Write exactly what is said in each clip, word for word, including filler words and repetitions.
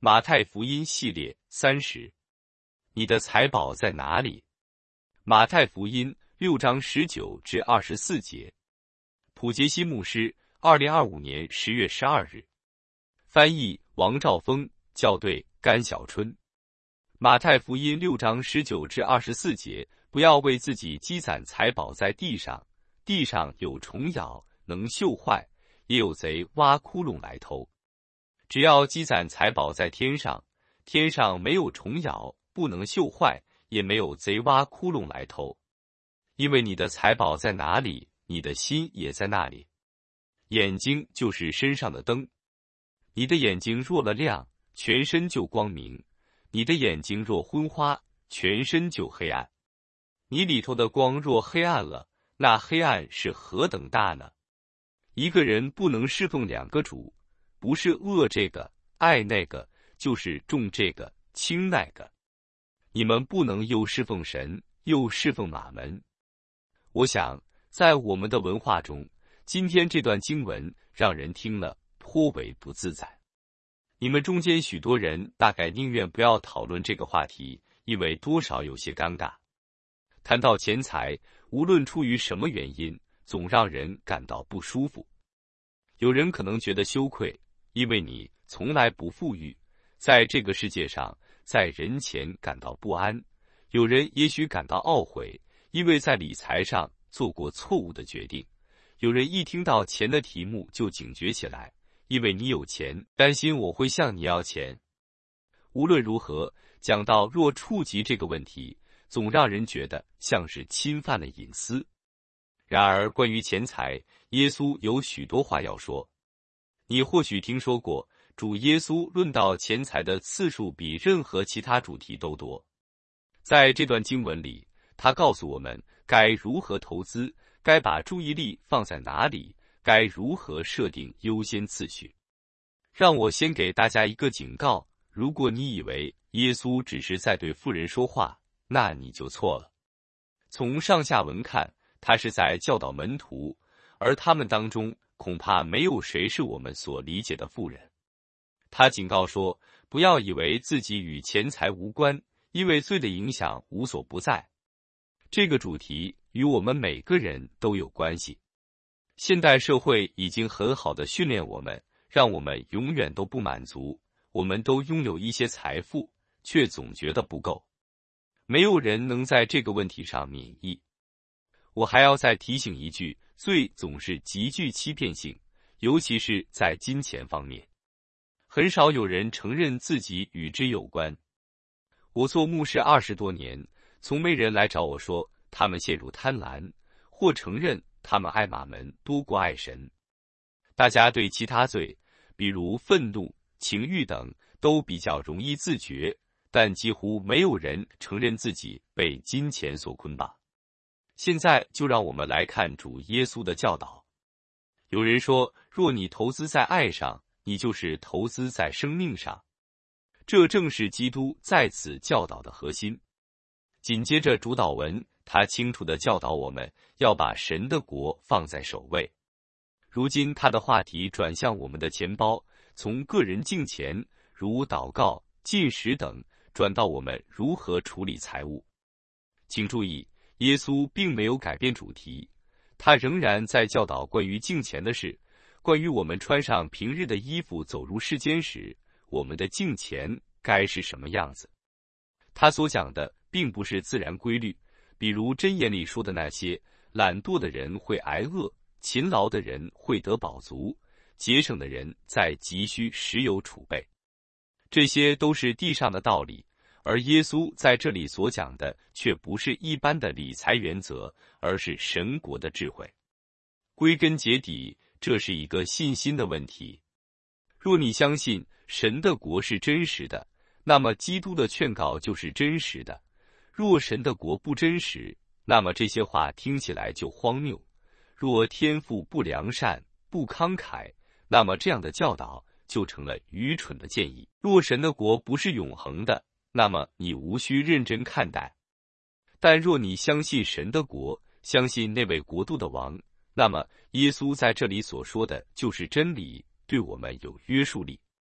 马太福音系列三十，你的财宝在哪里？马太福音六章十九至二十四节。普杰西牧师，二零二五年十月十二日。翻译王兆峰，校对甘小春。马太福音六章十九至二十四节，不要为自己积攒财宝在地上，地上有虫咬，能锈坏，也有贼挖窟窿来偷。只要积攒财宝在天上，天上没有虫咬，不能锈坏，也没有贼挖窟窿来偷。因为你的财宝在哪里，你的心也在那里。眼睛就是身上的灯，你的眼睛若了亮，全身就光明；你的眼睛若昏花，全身就黑暗。你里头的光若黑暗了，那黑暗是何等大呢？一个人不能侍奉两个主，不是恶这个爱那个，就是重这个轻那个。你们不能又侍奉神，又侍奉马门。我想在我们的文化中，今天这段经文让人听了颇为不自在。你们中间许多人大概宁愿不要讨论这个话题，因为多少有些尴尬。谈到钱财，无论出于什么原因，总让人感到不舒服。有人可能觉得羞愧，因为你从来不富裕，在这个世界上，在人前感到不安。有人也许感到懊悔，因为在理财上做过错误的决定。有人一听到钱的题目就警觉起来，因为你有钱，担心我会向你要钱。无论如何，讲到若触及这个问题，总让人觉得像是侵犯了隐私。然而关于钱财，耶稣有许多话要说。你或许听说过，主耶稣论到钱财的次数比任何其他主题都多。在这段经文里，他告诉我们该如何投资，该把注意力放在哪里，该如何设定优先次序。让我先给大家一个警告，如果你以为耶稣只是在对富人说话，那你就错了。从上下文看，他是在教导门徒，而他们当中恐怕没有谁是我们所理解的富人。他警告说，不要以为自己与钱财无关，因为罪的影响无所不在。这个主题与我们每个人都有关系。现代社会已经很好地训练我们，让我们永远都不满足。我们都拥有一些财富，却总觉得不够。没有人能在这个问题上免疫。我还要再提醒一句，罪总是极具欺骗性，尤其是在金钱方面。很少有人承认自己与之有关。我做牧师二十多年，从没人来找我说他们陷入贪婪，或承认他们爱马门多过爱神。大家对其他罪，比如愤怒、情欲等，都比较容易自觉，但几乎没有人承认自己被金钱所捆绑。现在就让我们来看主耶稣的教导。有人说，若你投资在爱上，你就是投资在生命上。这正是基督在此教导的核心。紧接着主导文，他清楚地教导我们要把神的国放在首位。如今他的话题转向我们的钱包，从个人敬钱，如祷告、进食等，转到我们如何处理财物。请注意，耶稣并没有改变主题，他仍然在教导关于敬钱的事，关于我们穿上平日的衣服走入世间时，我们的敬钱该是什么样子。他所讲的并不是自然规律，比如箴言里说的那些，懒惰的人会挨饿，勤劳的人会得饱足，节省的人在急需时有储备。这些都是地上的道理，而耶稣在这里所讲的却不是一般的理财原则，而是神国的智慧。归根结底，这是一个信心的问题。若你相信神的国是真实的，那么基督的劝告就是真实的。若神的国不真实，那么这些话听起来就荒谬。若天父不良善、不慷慨，那么这样的教导就成了愚蠢的建议。若神的国不是永恒的，那么你无需认真看待。但若你相信神的国，相信那位国度的王，那么耶稣在这里所说的就是真理，对我们有约束力。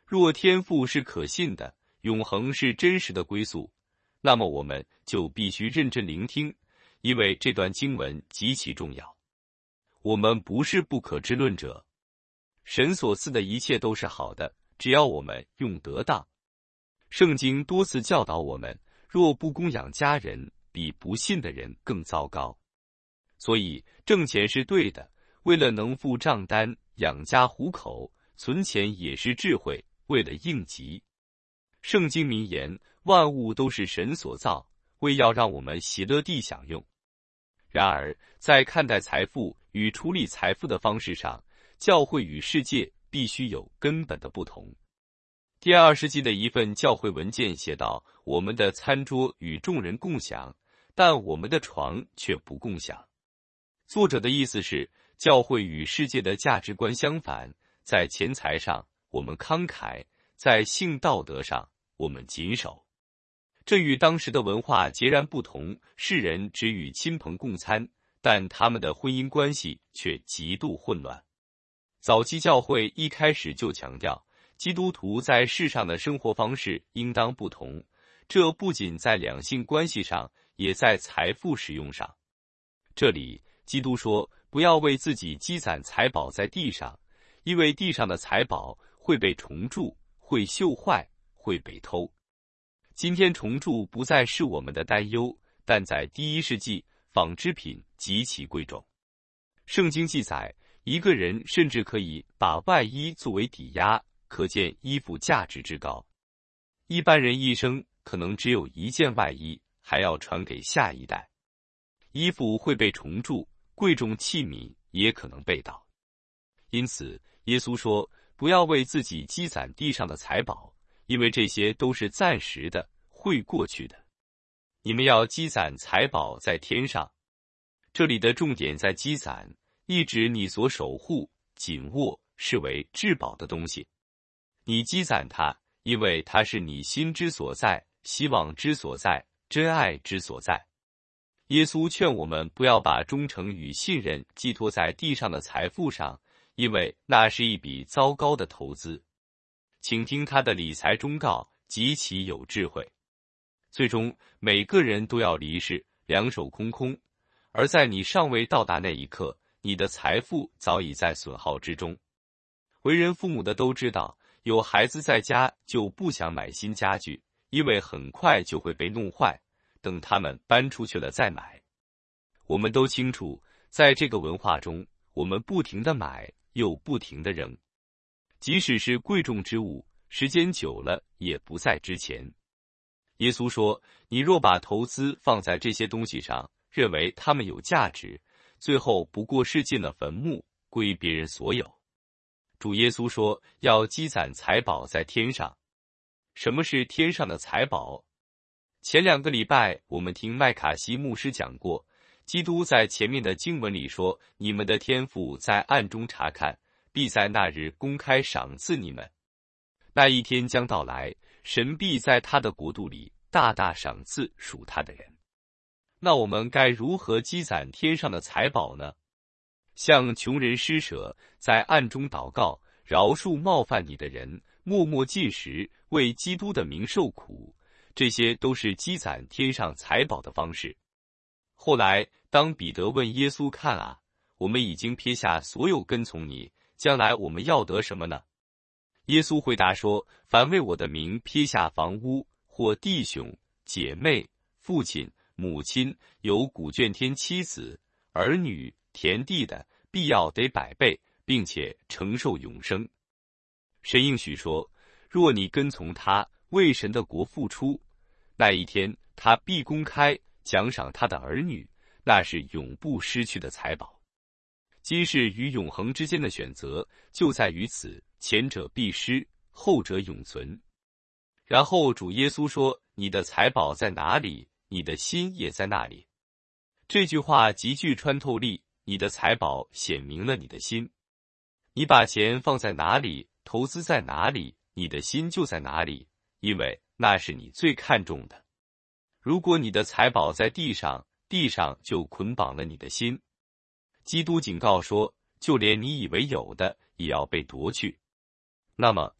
若天父是可信的，永恒是真实的归宿，那么我们就必须认真聆听，因为这段经文极其重要。我们不是不可知论者，神所赐的一切都是好的，只要我们用得当。圣经多次教导我们，若不供养家人，比不信的人更糟糕。所以挣钱是对的，为了能付账单、养家糊口，存钱也是智慧，为了应急。圣经名言，万物都是神所造，为要让我们喜乐地享用。然而，在看待财富与处理财富的方式上，教会与世界必须有根本的不同。第二世纪的一份教会文件写道，我们的餐桌与众人共享，但我们的床却不共享。作者的意思是，教会与世界的价值观相反，在钱财上我们慷慨，在性道德上我们谨守。这与当时的文化截然不同，世人只与亲朋共餐，但他们的婚姻关系却极度混乱。早期教会一开始就强调，基督徒在世上的生活方式应当不同，这不仅在两性关系上，也在财富使用上。这里基督说，不要为自己积攒财宝在地上，因为地上的财宝会被虫蛀，会锈坏，会被偷。今天虫蛀不再是我们的担忧，但在第一世纪，纺织品极其贵重。圣经记载，一个人甚至可以把外衣作为抵押，可见衣服价值之高。一般人一生可能只有一件外衣，还要传给下一代。衣服会被虫蛀，贵重器皿也可能被盗。因此，耶稣说，不要为自己积攒地上的财宝，因为这些都是暂时的，会过去的。你们要积攒财宝在天上。这里的重点在积攒，意指你所守护、紧握、视为至宝的东西。你积攒它，因为它是你心之所在，希望之所在，真爱之所在。耶稣劝我们不要把忠诚与信任寄托在地上的财富上，因为那是一笔糟糕的投资。请听他的理财忠告，极其有智慧。最终，每个人都要离世，两手空空，而在你尚未到达那一刻，你的财富早已在损耗之中。为人父母的都知道，有孩子在家就不想买新家具，因为很快就会被弄坏，等他们搬出去了再买。我们都清楚，在这个文化中，我们不停地买，又不停地扔。即使是贵重之物，时间久了也不再值钱。耶稣说，你若把投资放在这些东西上，认为它们有价值，最后不过是进了坟墓，归别人所有。主耶稣说，要积攒财宝在天上。什么是天上的财宝？前两个礼拜我们听麦卡锡牧师讲过，基督在前面的经文里说，你们的天父在暗中查看，必在那日公开赏赐你们。那一天将到来，神必在他的国度里大大赏赐属他的人。那我们该如何积攒天上的财宝呢？向穷人施舍，在暗中祷告，饶恕冒犯你的人，默默进食，为基督的名受苦，这些都是积攒天上财宝的方式。后来，当彼得问耶稣，看啊，我们已经撇下所有跟从你，将来我们要得什么呢？耶稣回答说，凡为我的名撇下房屋，或弟兄、姐妹、父亲、母亲，有古卷天妻子、儿女、田地的，必要得百倍，并且承受永生。神应许说，若你跟从他，为神的国付出，那一天他必公开奖赏他的儿女，那是永不失去的财宝。今世与永恒之间的选择就在于此，前者必失，后者永存。然后主耶稣说，你的财宝在哪里，你的心也在那里。这句话极具穿透力，你的财宝显明了你的心。你把钱放在哪里，投资在哪里，你的心就在哪里，因为那是你最看重的。如果你的财宝在地上，地上就捆绑了你的心。基督警告说，就连你以为有的，也要被夺去。那么，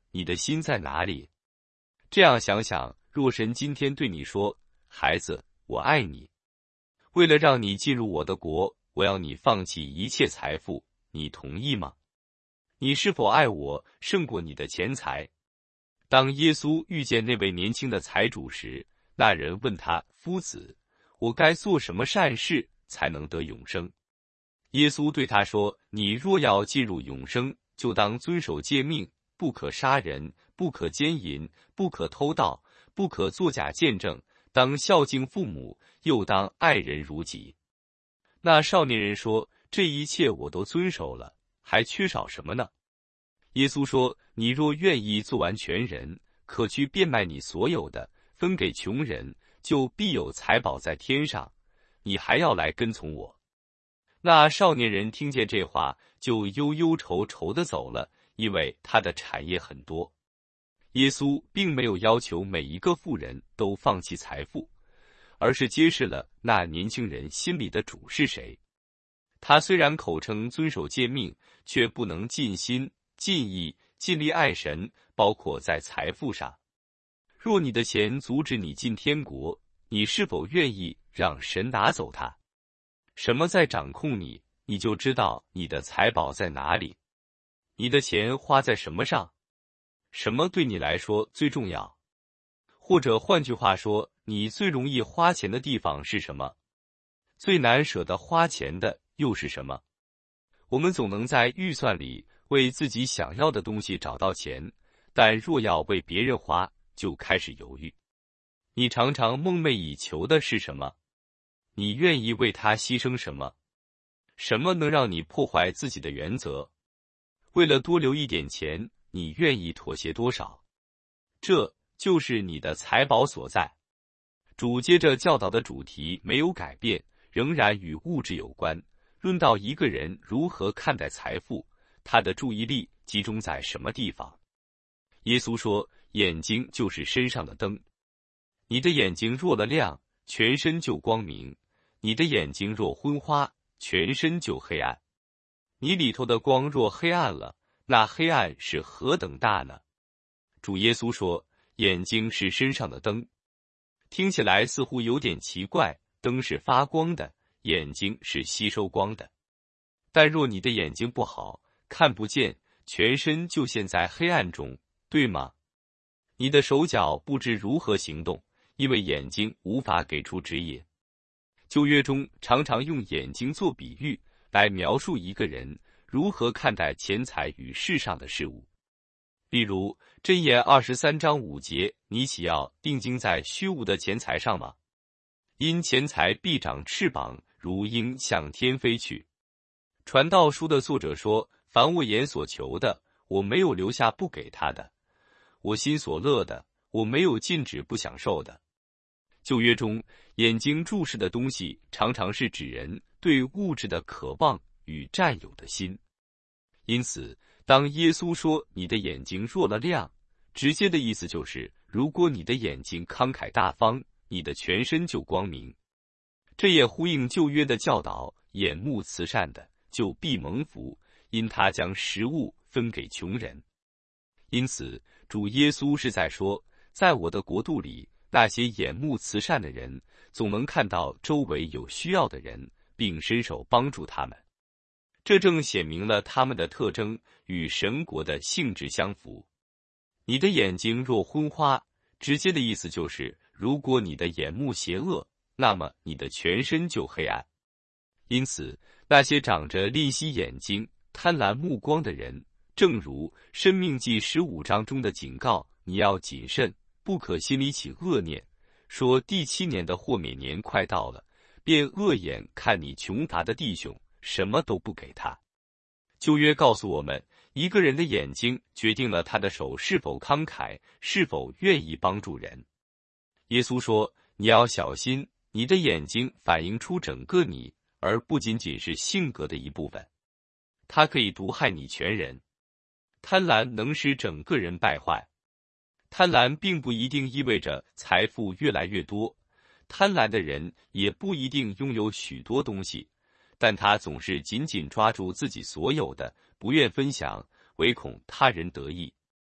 你的心在哪里？这样想想，若神今天对你说：“孩子，我爱你，为了让你进入我的国，我要你放弃一切财富，你同意吗？你是否爱我胜过你的钱财？”当耶稣遇见那位年轻的财主时，那人问他：“夫子，我该做什么善事才能得永生？”耶稣对他说：“你若要进入永生，就当遵守诫命，不可杀人，不可奸淫，不可偷盗，不可作假见证，当孝敬父母，又当爱人如己。”那少年人说：“这一切我都遵守了，还缺少什么呢？”耶稣说：“你若愿意做完全人，可去变卖你所有的，分给穷人，就必有财宝在天上。你还要来跟从我。”那少年人听见这话，就忧忧愁愁地走了，因为他的产业很多。耶稣并没有要求每一个富人都放弃财富，而是揭示了那年轻人心里的主是谁。他虽然口称遵守诫命，却不能尽心、尽意、尽力爱神，包括在财富上。若你的钱阻止你进天国，你是否愿意让神拿走它？什么在掌控你，你就知道你的财宝在哪里。你的钱花在什么上？什么对你来说最重要？或者换句话说，你最容易花钱的地方是什么？最难舍得花钱的又是什么？我们总能在预算里为自己想要的东西找到钱，但若要为别人花，就开始犹豫。你常常梦寐以求的是什么？你愿意为他牺牲什么？什么能让你破坏自己的原则？为了多留一点钱，你愿意妥协多少？这就是你的财宝所在。主接着教导的主题没有改变，仍然与物质有关。论到一个人如何看待财富，他的注意力集中在什么地方？耶稣说：“眼睛就是身上的灯。你的眼睛若了亮，全身就光明；你的眼睛若昏花，全身就黑暗。你里头的光若黑暗了，那黑暗是何等大呢？”主耶稣说：“眼睛是身上的灯。”听起来似乎有点奇怪，灯是发光的，眼睛是吸收光的。但若你的眼睛不好，看不见，全身就陷在黑暗中，对吗？你的手脚不知如何行动，因为眼睛无法给出指引。旧约中常常用眼睛做比喻，来描述一个人如何看待钱财与世上的事物。例如箴言二十三章五节，你岂要定睛在虚无的钱财上吗？因钱财必长翅膀，如鹰向天飞去。传道书的作者说：凡我眼所求的，我没有留下不给他的；我心所乐的，我没有禁止不享受的。旧约中，眼睛注视的东西常常是指人对物质的渴望与占有的心。因此，当耶稣说你的眼睛若了亮，直接的意思就是，如果你的眼睛慷慨大方，你的全身就光明。这也呼应旧约的教导，眼目慈善的，就必蒙福，因他将食物分给穷人。因此，主耶稣是在说，在我的国度里，那些眼目慈善的人，总能看到周围有需要的人，并伸手帮助他们。这正显明了他们的特征与神国的性质相符。你的眼睛若昏花，直接的意思就是，如果你的眼目邪恶，那么你的全身就黑暗。因此，那些长着吝惜眼睛、贪婪目光的人，正如《申命记》十五章中的警告，你要谨慎，不可心里起恶念，说第七年的豁免年快到了，便恶眼看你穷乏的弟兄，什么都不给他。旧约告诉我们，一个人的眼睛决定了他的手是否慷慨，是否愿意帮助人。耶稣说，你要小心，你的眼睛反映出整个你，而不仅仅是性格的一部分。它可以毒害你全人。贪婪能使整个人败坏。贪婪并不一定意味着财富越来越多，贪婪的人也不一定拥有许多东西，但他总是紧紧抓住自己所有的，不愿分享，唯恐他人得益。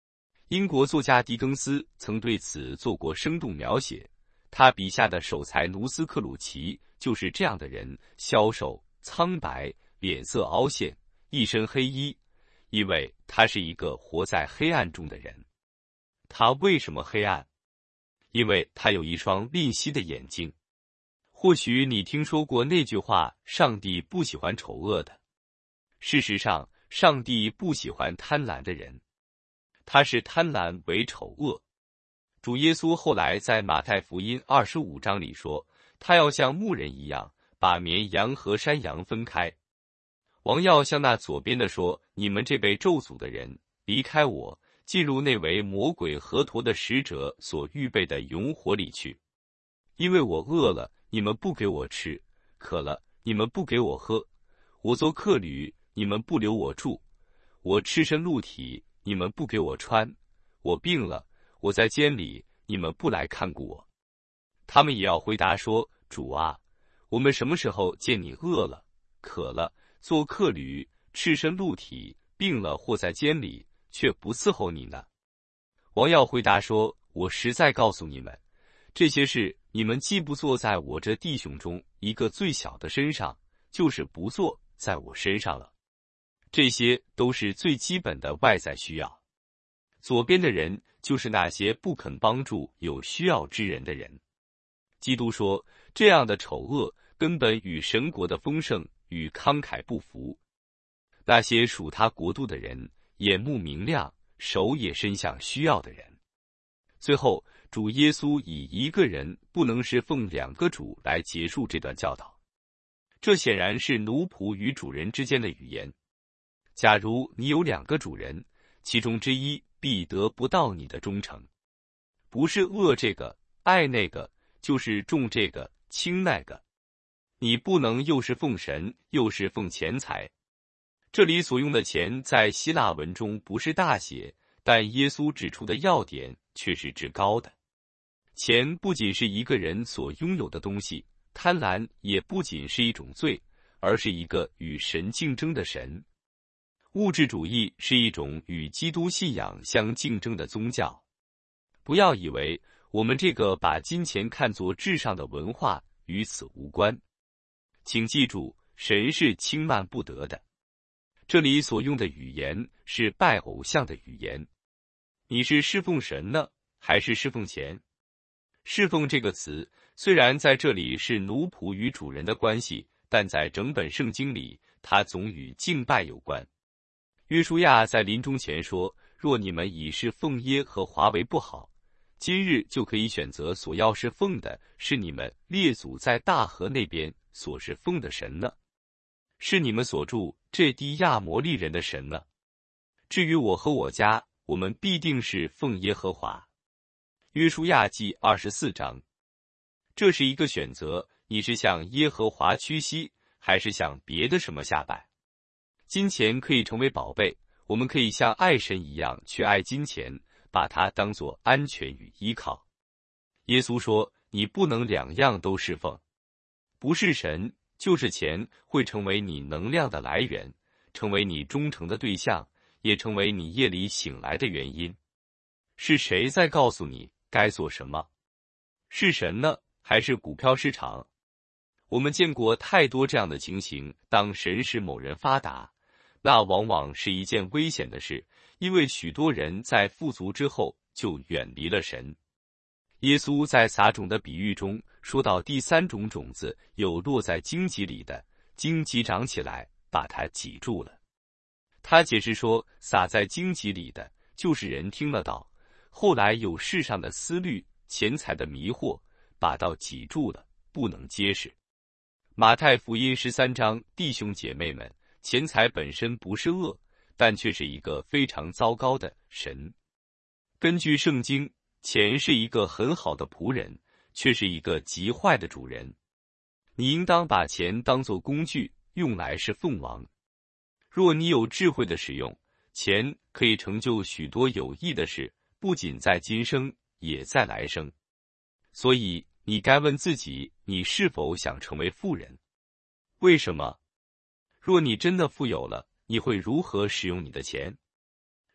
英国作家狄更斯曾对此做过生动描写，他笔下的守财奴斯克鲁奇就是这样的人，消瘦、苍白，脸色凹陷，一身黑衣，因为他是一个活在黑暗中的人。他为什么黑暗？因为他有一双吝惜的眼睛。或许你听说过那句话，上帝不喜欢丑恶的。事实上，上帝不喜欢贪婪的人，他是贪婪为丑恶。主耶稣后来在马太福音二十五章里说，他要像牧人一样，把绵羊和山羊分开。王要向那左边的说，你们这被咒诅的人，离开我，进入那为魔鬼和驼的使者所预备的永火里去。因为我饿了，你们不给我吃；渴了，你们不给我喝；我做客旅，你们不留我住；我赤身露体，你们不给我穿；我病了，我在监里，你们不来看顾我。他们也要回答说，主啊，我们什么时候见你饿了、渴了、做客旅、赤身露体、病了或在监里，却不伺候你呢？王要回答说，我实在告诉你们，这些事你们既不做在我这弟兄中一个最小的身上，就是不做在我身上了。这些都是最基本的外在需要。左边的人就是那些不肯帮助有需要之人的人。基督说，这样的丑恶根本与神国的丰盛与慷慨不符。那些属他国度的人，眼目明亮，手也伸向需要的人。最后，主耶稣以一个人不能是奉两个主来结束这段教导。这显然是奴仆与主人之间的语言。假如你有两个主人，其中之一必得不到你的忠诚。不是恶这个，爱那个，就是重这个，轻那个。你不能又是奉神，又是奉钱财。这里所用的钱在希腊文中不是大写，但耶稣指出的要点却是至高的。钱不仅是一个人所拥有的东西，贪婪也不仅是一种罪，而是一个与神竞争的神。物质主义是一种与基督信仰相竞争的宗教。不要以为我们这个把金钱看作至上的文化与此无关。请记住，神是轻慢不得的。这里所用的语言是拜偶像的语言。你是侍奉神呢，还是侍奉钱？侍奉这个词虽然在这里是奴仆与主人的关系，但在整本圣经里，它总与敬拜有关。约书亚在临终前说，若你们以侍奉耶和华为不好，今日就可以选择所要侍奉的是你们列祖在大河那边所侍奉的神呢，是你们所住这地亚摩利人的神呢。至于我和我家，我们必定是奉耶和华。约书亚记二十四章。这是一个选择，你是向耶和华屈膝，还是向别的什么下拜？金钱可以成为宝贝，我们可以像爱神一样去爱金钱，把它当作安全与依靠。耶稣说，你不能两样都侍奉，不是神就是钱，会成为你能量的来源，成为你忠诚的对象，也成为你夜里醒来的原因。是谁在告诉你该做什么？是神呢，还是股票市场？我们见过太多这样的情形，当神使某人发达，那往往是一件危险的事，因为许多人在富足之后就远离了神。耶稣在撒种的比喻中说到第三种种子有落在荆棘里的，荆棘长起来把它挤住了。他解释说，撒在荆棘里的就是人听了道，后来有世上的思虑、钱财的迷惑，把道挤住了，不能结实。马太福音十三章，弟兄姐妹们，钱财本身不是恶，但却是一个非常糟糕的神。根据圣经，钱是一个很好的仆人，却是一个极坏的主人。你应当把钱当作工具，用来是奉王。若你有智慧的使用，钱可以成就许多有益的事，不仅在今生，也在来生。所以你该问自己，你是否想成为富人？为什么？若你真的富有了，你会如何使用你的钱？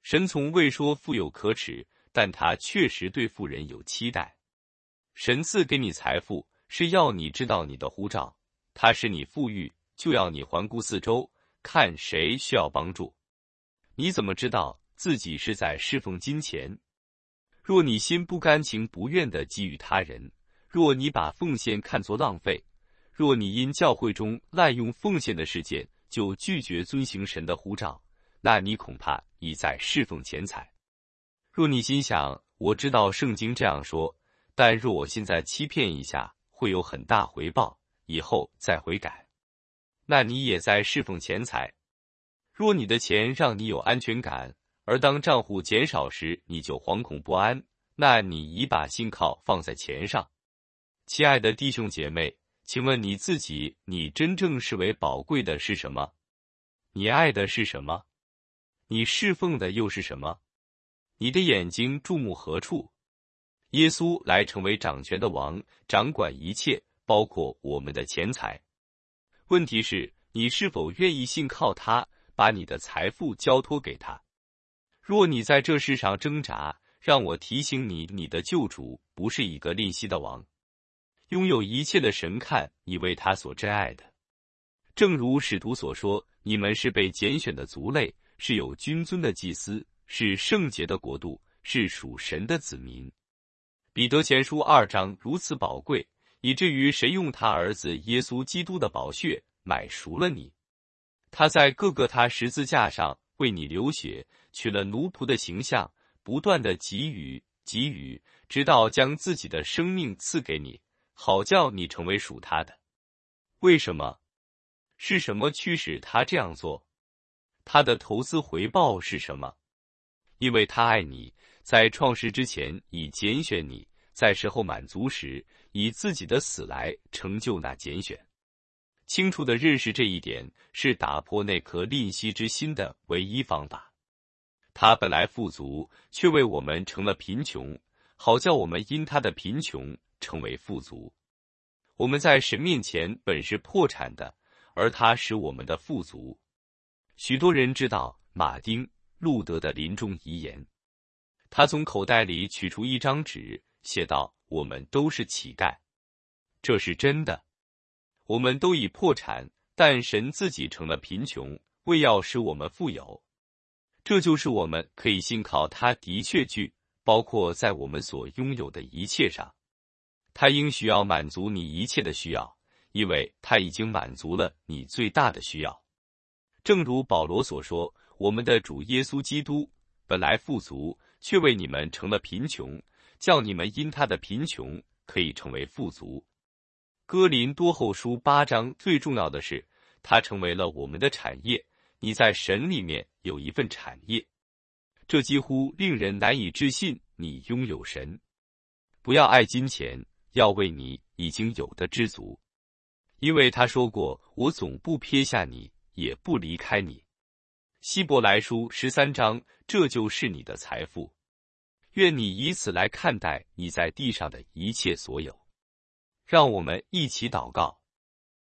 神从未说富有可耻，但他确实对富人有期待。神赐给你财富，是要你知道你的呼召，他使你富裕，就要你环顾四周，看谁需要帮助。你怎么知道自己是在侍奉金钱？若你心不甘情不愿地给予他人，若你把奉献看作浪费，若你因教会中滥用奉献的事件就拒绝遵行神的呼召，那你恐怕已在侍奉钱财。若你心想，我知道圣经这样说，但若我现在欺骗一下，会有很大回报，以后再悔改，那你也在侍奉钱财。若你的钱让你有安全感，而当账户减少时你就惶恐不安，那你已把信靠放在钱上。亲爱的弟兄姐妹，请问你自己，你真正视为宝贵的是什么？你爱的是什么？你侍奉的又是什么？你的眼睛注目何处？耶稣来成为掌权的王，掌管一切，包括我们的钱财。问题是，你是否愿意信靠他，把你的财富交托给他？若你在这世上挣扎，让我提醒你，你的救主不是一个吝惜的王，拥有一切的神看你为他所珍爱的。正如使徒所说，你们是被拣选的族类，是有君尊的祭司，是圣洁的国度，是属神的子民。彼得前书二章如此宝贵，以至于神用他儿子耶稣基督的宝血买赎了你。他在各个他十字架上为你流血，取了奴仆的形象，不断地给予给予，直到将自己的生命赐给你，好叫你成为属他的。为什么？是什么驱使他这样做？他的投资回报是什么？因为他爱你，在创世之前已拣选你，在时候满足时，以自己的死来成就那拣选。清楚地认识这一点，是打破那颗吝惜之心的唯一方法。他本来富足，却为我们成了贫穷，好叫我们因他的贫穷成为富足。我们在神面前本是破产的，而他使我们的富足。许多人知道马丁·路德的临终遗言，他从口袋里取出一张纸，写道：我们都是乞丐。这是真的。我们都已破产，但神自己成了贫穷，为要使我们富有。这就是我们可以信靠他的确据，包括在我们所拥有的一切上。他应许要满足你一切的需要，因为他已经满足了你最大的需要。正如保罗所说，我们的主耶稣基督本来富足，却为你们成了贫穷，叫你们因他的贫穷可以成为富足。哥林多后书八章最重要的是，它成为了我们的产业。你在神里面有一份产业，这几乎令人难以置信。你拥有神，不要爱金钱，要为你已经有的知足，因为他说过，我总不撇下你，也不离开你。希伯来书十三章，这就是你的财富。愿你以此来看待你在地上的一切所有。让我们一起祷告。